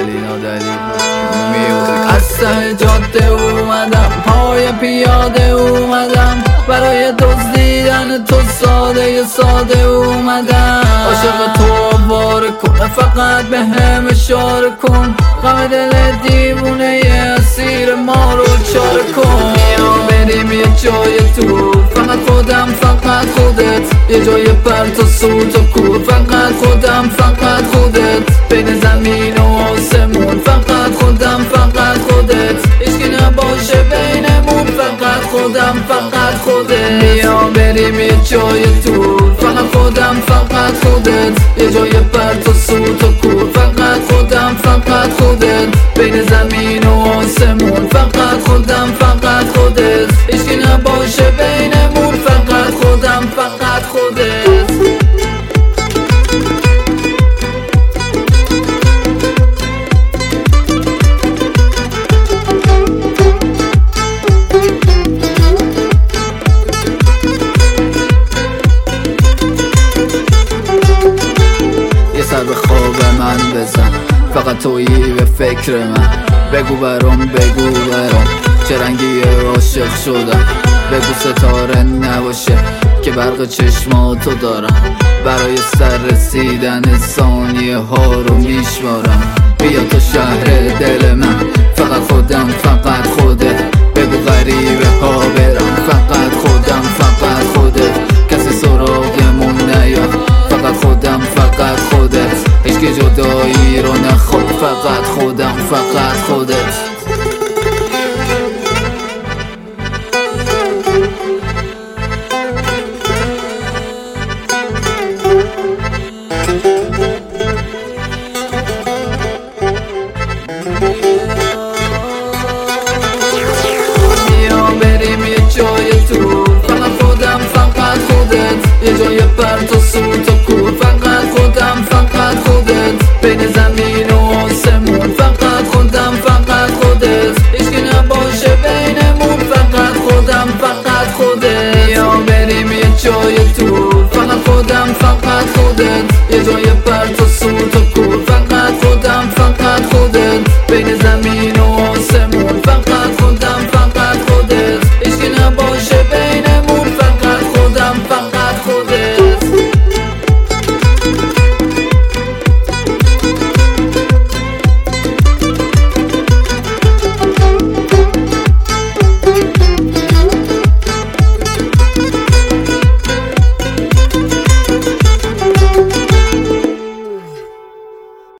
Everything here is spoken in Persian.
علی نادری میوزیک. از ته جاده اومدم، پای پیاده اومدم، برای دزدیدن تو ساده اومدم. عاشق تو وار کن، فقط به هم اشاره کن، غم دل دیوونه اسیر ما رو چاره کن. بریم یه جای تو، فقط خودم فقط خودت، یه جای پرت و سوت و کور، فقط خودم فقط خودت، بین زمین و آسمون، فقط خودم فقط خودت، هیچکی نباشه بینمون، فقط خودم فقط خودت. بیا بریم یه جای تو، فقط خودم فقط خودت، یه جای پرت و سوت و کور، فقط خودم فقط خودت، بین زمین و آسمون، فقط خودم فقط خودت، هیچکی نباشه بینمون، فقط خودم فقط خودت. سر به خواب من بزن، فقط تویی به فکر من، بگو برام چه رنگی عاشق شدم، بگو ستاره نباشه که برق چشماتو دارم، برای سر رسیدن ثانیه ها رو میشمارم. بیا تو شهر دل من، فقط خودم فقط خودت، بگو غریبه ها برم، فقط خودم فقط خودت، کسی سراغمون نیاد، فقط خودم فقط خودت، هیچکی جدایی رو نخواد، فقط خودم فقط خودت. بیا بریم یه جای تو، فقط خودم فقط خودت، یه جای پرت و